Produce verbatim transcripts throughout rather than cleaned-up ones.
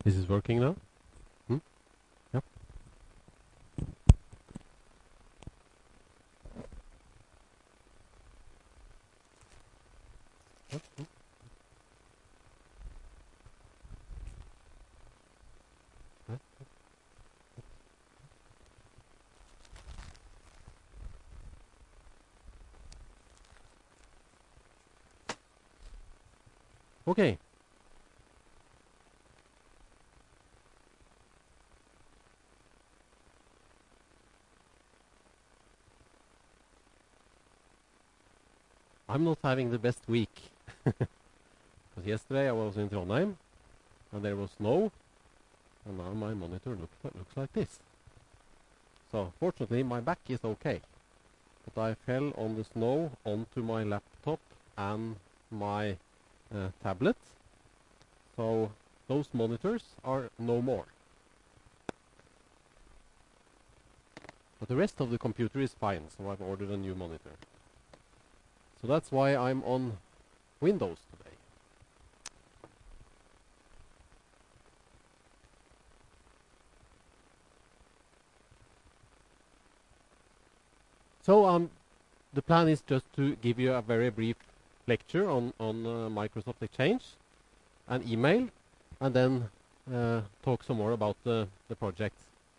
This is working now? Hmm? Yep. Yep. Hmm. Yep. Okay. I'm not having the best week. Because yesterday I was in Trondheim, and there was snow, and now my monitor look, looks like this. So fortunately my back is okay. But I fell on the snow onto my laptop and my uh, tablet. So those monitors are no more. But the rest of the computer is fine, so I've ordered a new monitor. So that's why I'm on Windows today. So um, the plan is just to give you a very brief lecture on, on uh, Microsoft Exchange and email, and then uh, talk some more about the, the project.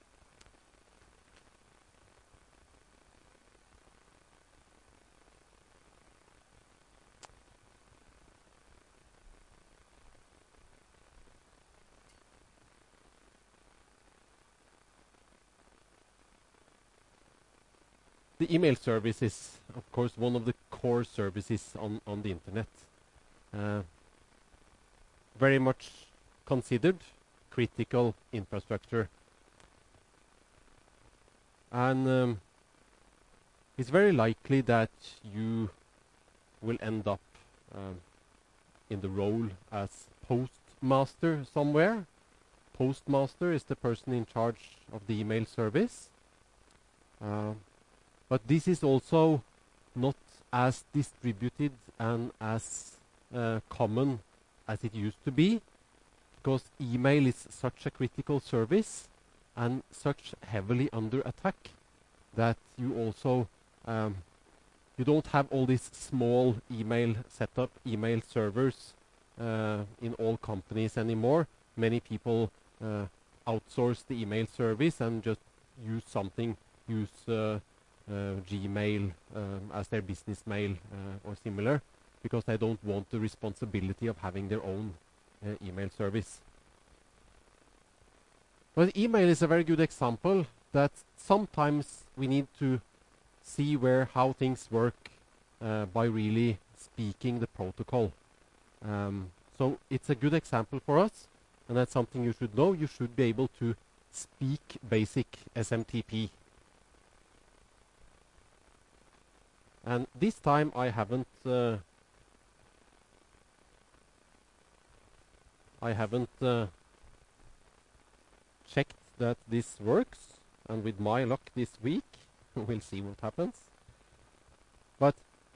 The email service is, of course, one of the core services on, on the internet. Uh, very much considered critical infrastructure. And um, it's very likely that you will end up um, in the role as postmaster somewhere. Postmaster is the person in charge of the email service. Uh, but this is also not as distributed and as uh, common as it used to be, because email is such a critical service and such heavily under attack that you also um, you don't have all these small email setup, email servers uh, in all companies anymore. Many people uh, outsource the email service and just use something, use uh, uh, Gmail um, as their business mail uh, or similar, because they don't want the responsibility of having their own uh, email service. But email is a very good example that sometimes we need to see where how things work uh, by really speaking the protocol. Um, so it's a good example for us, and that's something you should know. You should be able to speak basic S M T P. And this time I haven't uh, I haven't uh, checked that this works, and with my luck this week we'll see what happens. But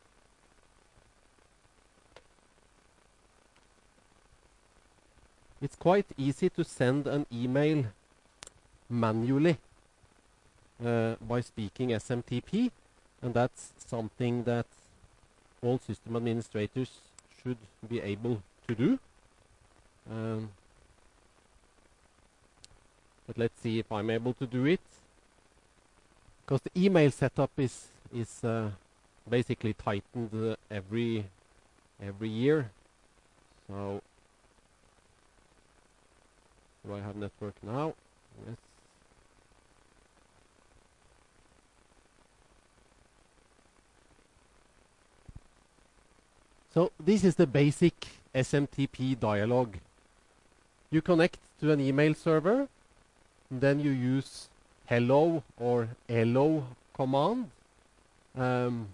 it's quite easy to send an email manually uh, by speaking S M T P, and that's something that all system administrators should be able to do. Um, but let's see if I'm able to do it, because the email setup is is uh, basically tightened uh, every every year. So do I have network now? Yes. So this is the basic S M T P dialog. You connect to an email server, and then you use hello or hello command um,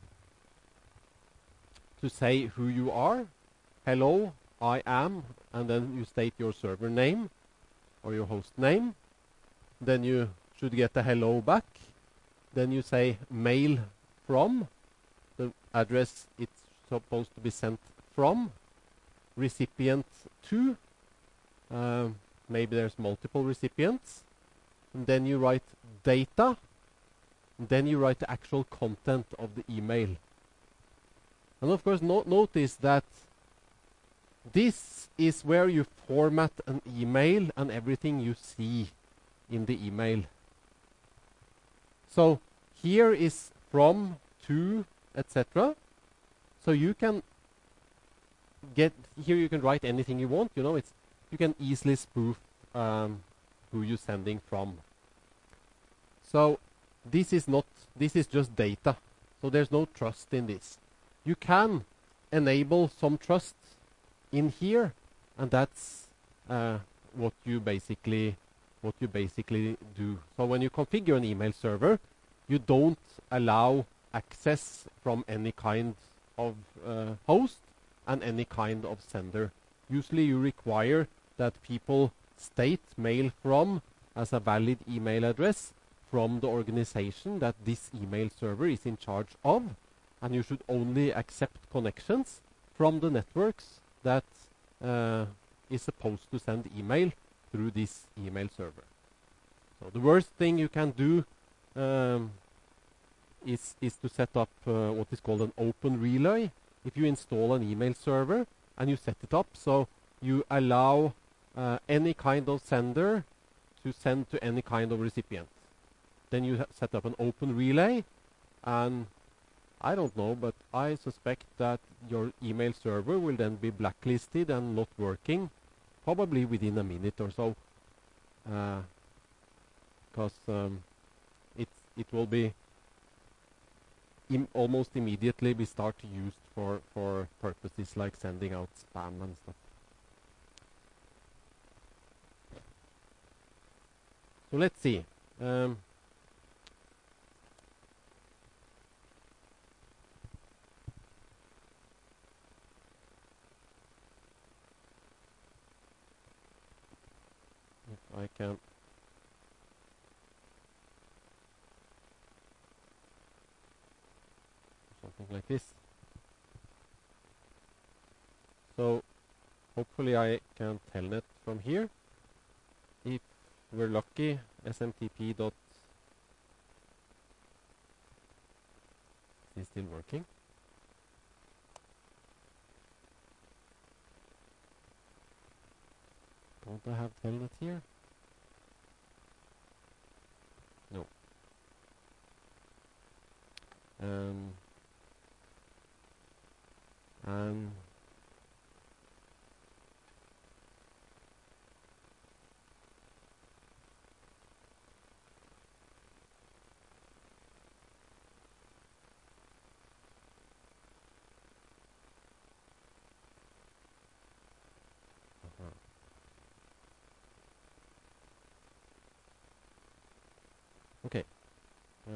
to say who you are. Hello, I am, and then you state your server name or your host name. Then you should get a hello back. Then you say mail from, the address it's supposed to be sent from, recipient to, um, maybe there's multiple recipients, and then you write data, and then you write the actual content of the email. And of course, no notice that this is where you format an email and everything you see in the email. So here is from, to, et cetera. So you can get here. You can write anything you want. You know, it's you can easily spoof um, who you're sending from. So this is not. This is just data. So there's no trust in this. You can enable some trust in here, and that's uh, what you basically what you basically do. So when you configure an email server, you don't allow access from any kind of uh, host and any kind of sender. Usually you require that people state mail from as a valid email address from the organization that this email server is in charge of, and you should only accept connections from the networks that uh, is supposed to send email through this email server. So the worst thing you can do um, is, is to set up uh, what is called an open relay. If you install an email server and you set it up so you allow uh, any kind of sender to send to any kind of recipient, then you set up an open relay, and I don't know, but I suspect that your email server will then be blacklisted and not working probably within a minute or so, because uh, um, it it will be im almost immediately be start used for for purposes like sending out spam and stuff. So let's see. Um, if I can something like this. So hopefully I can telnet from here. If we're lucky, S M T P dot is still working. Don't I have telnet here? No. Um, and uh-huh. Okay. Uh,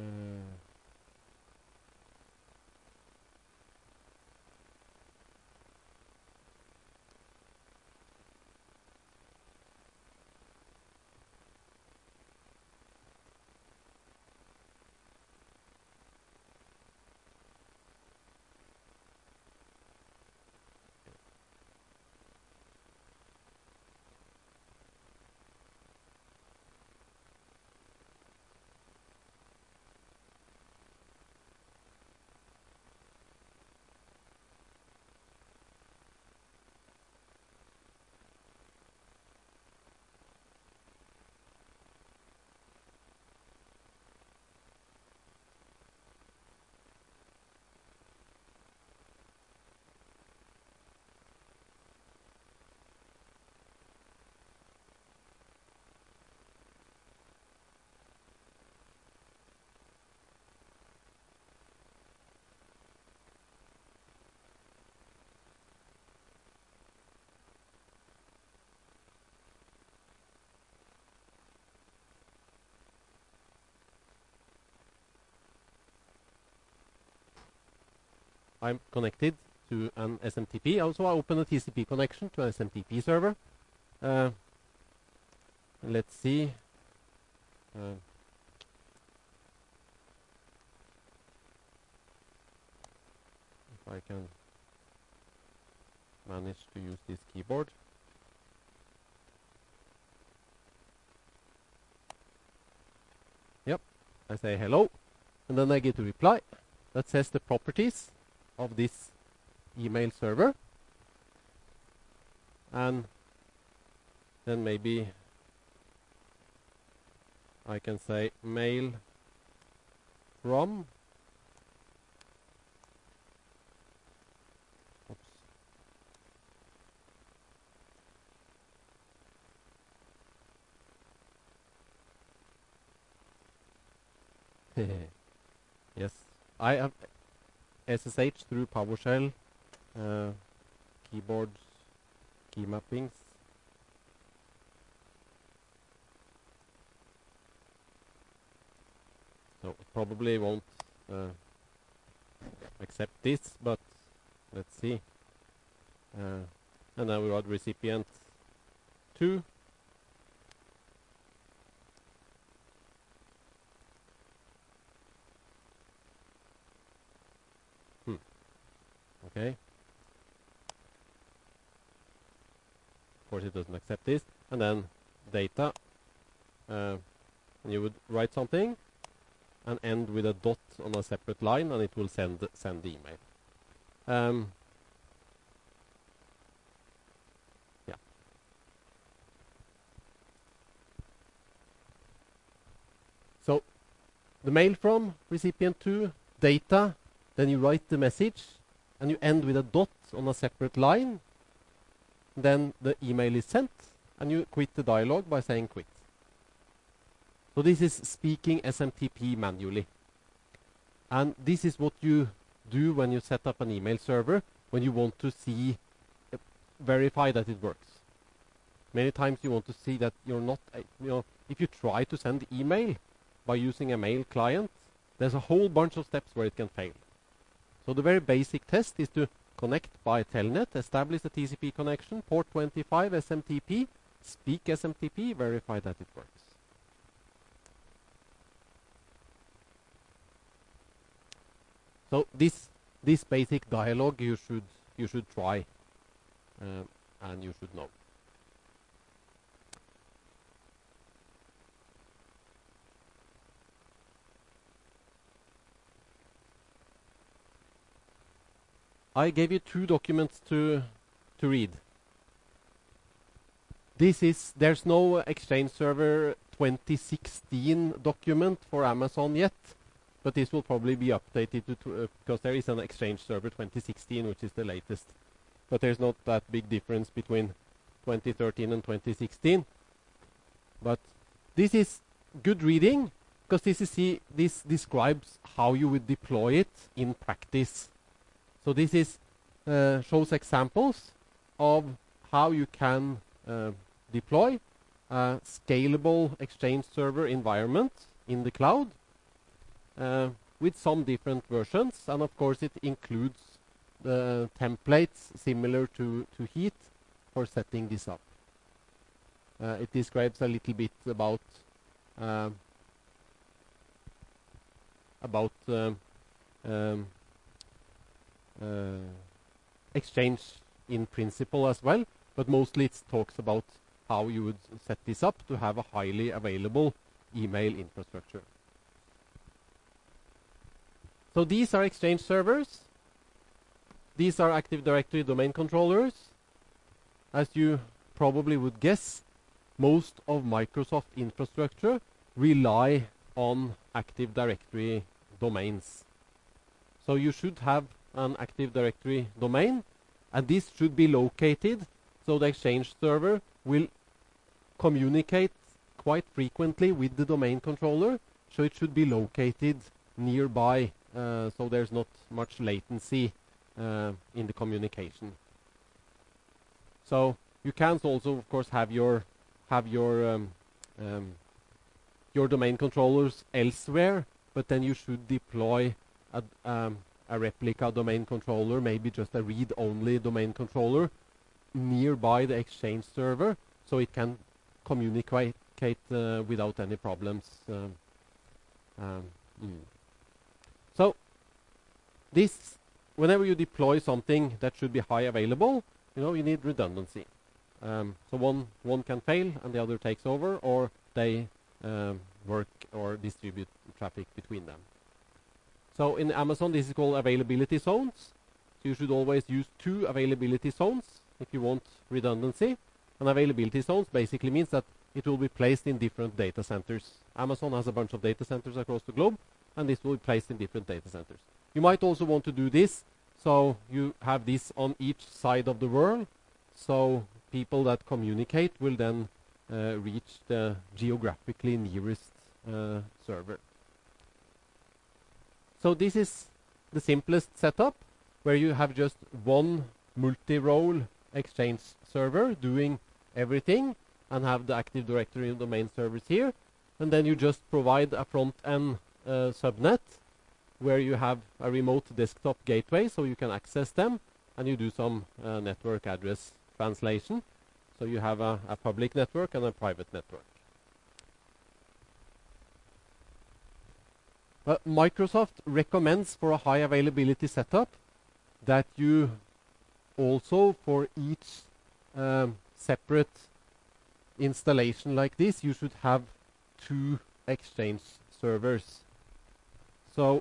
I'm connected to an S M T P. Also, I open a T C P connection to an S M T P server. Uh, let's see. Uh, if I can manage to use this keyboard. I say hello, and then I get a reply that says the properties of this email server, and then maybe I can say mail from. Yes, I have S S H through PowerShell, uh, keyboards, key mappings. So it probably won't uh, accept this, but let's see. Uh, and then we got recipient two. Hmm. Okay. Of course, it doesn't accept this. And then data. Uh, and you would write something and end with a dot on a separate line, and it will send send the email. Um, yeah. So the mail from recipient two, data, then you write the message, and you end with a dot on a separate line. Then the email is sent, and you quit the dialog by saying quit. So this is speaking S M T P manually. And this is what you do when you set up an email server, when you want to see, uh, verify that it works. Many times you want to see that you're not, uh, you know, if you try to send email by using a mail client, there's a whole bunch of steps where it can fail. So the very basic test is to connect by telnet, establish a T C P connection, port twenty-five S M T P, speak S M T P, verify that it works. So this this basic dialogue you should you should try, um, and you should know. I gave you two documents to to read. This is there's no Exchange Server twenty sixteen document for Amazon yet. But this will probably be updated to, to uh, because there is an Exchange Server twenty sixteen, which is the latest. But there's not that big difference between twenty thirteen and twenty sixteen. But this is good reading, because this is see, this describes how you would deploy it in practice. So this is uh, shows examples of how you can uh, deploy a scalable Exchange Server environment in the cloud. Uh, with some different versions, and of course it includes the templates similar to, to Heat for setting this up. Uh, it describes a little bit about uh, about um, um, uh, Exchange in principle as well, but mostly it talks about how you would set this up to have a highly available email infrastructure. So these are Exchange servers. These are Active Directory domain controllers. As you probably would guess, most of Microsoft infrastructure rely on Active Directory domains. So you should have an Active Directory domain, and this should be located so the Exchange server will communicate quite frequently with the domain controller, so it should be located nearby. Uh, so there's not much latency uh, in the communication. So you can also, of course, have your have your um, um, your domain controllers elsewhere, but then you should deploy a, um, a replica domain controller, maybe just a read-only domain controller, nearby the Exchange server, so it can communicate uh, without any problems. Um, um, mm. So this, whenever you deploy something that should be high available, you know, you need redundancy. Um, so one one can fail and the other takes over, or they um, work or distribute traffic between them. So in Amazon, this is called availability zones. So you should always use two availability zones if you want redundancy. And availability zones basically means that it will be placed in different data centers. Amazon has a bunch of data centers across the globe, and this will be placed in different data centers. You might also want to do this, so you have this on each side of the world, so people that communicate will then uh, reach the geographically nearest uh, server. So this is the simplest setup, where you have just one multi-role Exchange server doing everything, and have the Active Directory and domain servers here. And then you just provide a front-end uh, subnet, where you have a remote desktop gateway, so you can access them, and you do some uh, network address translation. So you have a, a public network and a private network. Uh, Microsoft recommends for a high availability setup that you also, for each um, separate installation like this, you should have two Exchange servers. So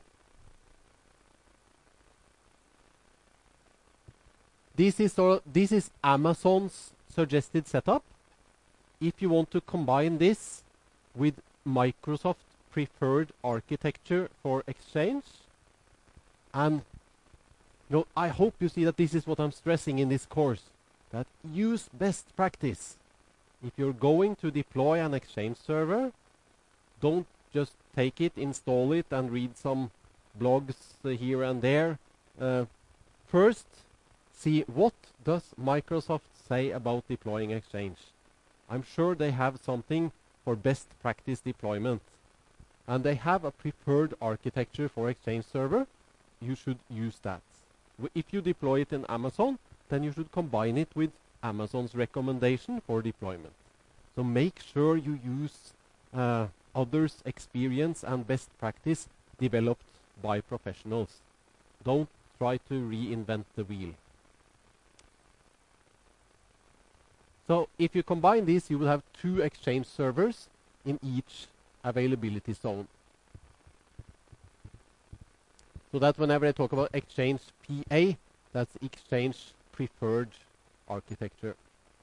this is sort of, this is Amazon's suggested setup. If you want to combine this with Microsoft preferred architecture for Exchange, and you know, I hope you see that this is what I'm stressing in this course, that use best practice. If you're going to deploy an Exchange server, don't just take it, install it, and read some blogs uh, here and there. Uh, first, see what does Microsoft say about deploying Exchange. I'm sure they have something for best practice deployment. And they have a preferred architecture for Exchange server. You should use that. If you deploy it in Amazon, then you should combine it with Amazon's recommendation for deployment. So make sure you use uh, others' experience and best practice developed by professionals. Don't try to reinvent the wheel. So if you combine this, you will have two Exchange servers in each availability zone. So that whenever I talk about Exchange P A, that's Exchange Preferred Architecture.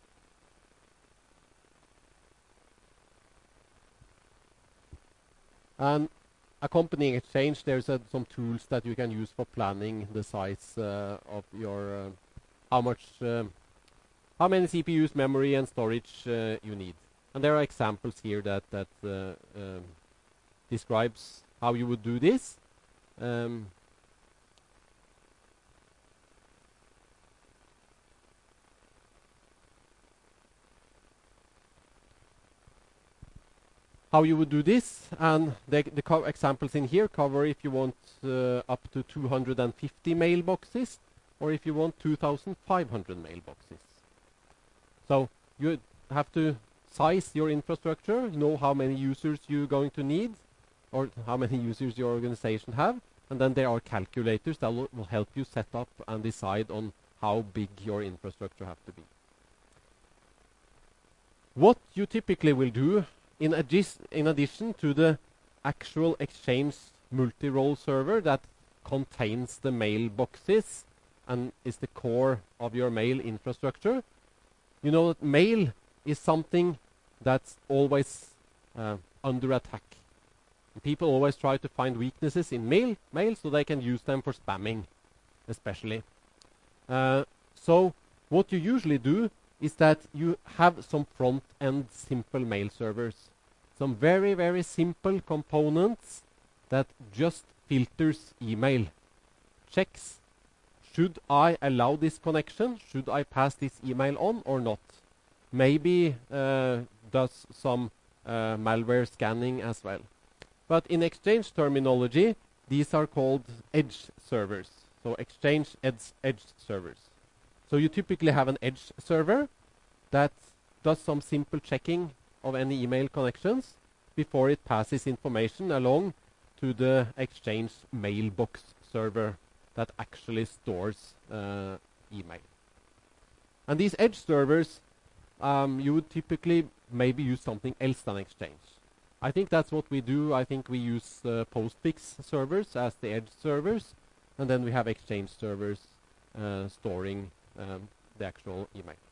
And accompanying Exchange, there's uh, some tools that you can use for planning the size uh, of your, uh, how much, um, how many C P Us, memory, and storage uh, you need. And there are examples here that that uh, um, describes how you would do this. Um, how you would do this, and the, the co examples in here cover if you want uh, up to two hundred fifty mailboxes, or if you want two thousand five hundred mailboxes. So you have to size your infrastructure, know how many users you're going to need, or how many users your organization have, and then there are calculators that will, will help you set up and decide on how big your infrastructure have to be. What you typically will do, in, in addition to the actual Exchange multi-role server that contains the mailboxes and is the core of your mail infrastructure, you know that mail is something that's always uh, under attack. People always try to find weaknesses in mail, mail so they can use them for spamming, especially. Uh, so what you usually do is that you have some front-end simple mail servers. Some very, very simple components that just filters email. Checks, should I allow this connection? Should I pass this email on or not? Maybe uh, does some uh, malware scanning as well. But in Exchange terminology, these are called edge servers. So Exchange edge, edge servers. So you typically have an edge server that does some simple checking of any email connections before it passes information along to the Exchange mailbox server that actually stores uh, email. And these edge servers, um, you would typically maybe use something else than Exchange. I think that's what we do. I think we use uh, postfix servers as the edge servers, and then we have Exchange servers uh, storing um, the actual email.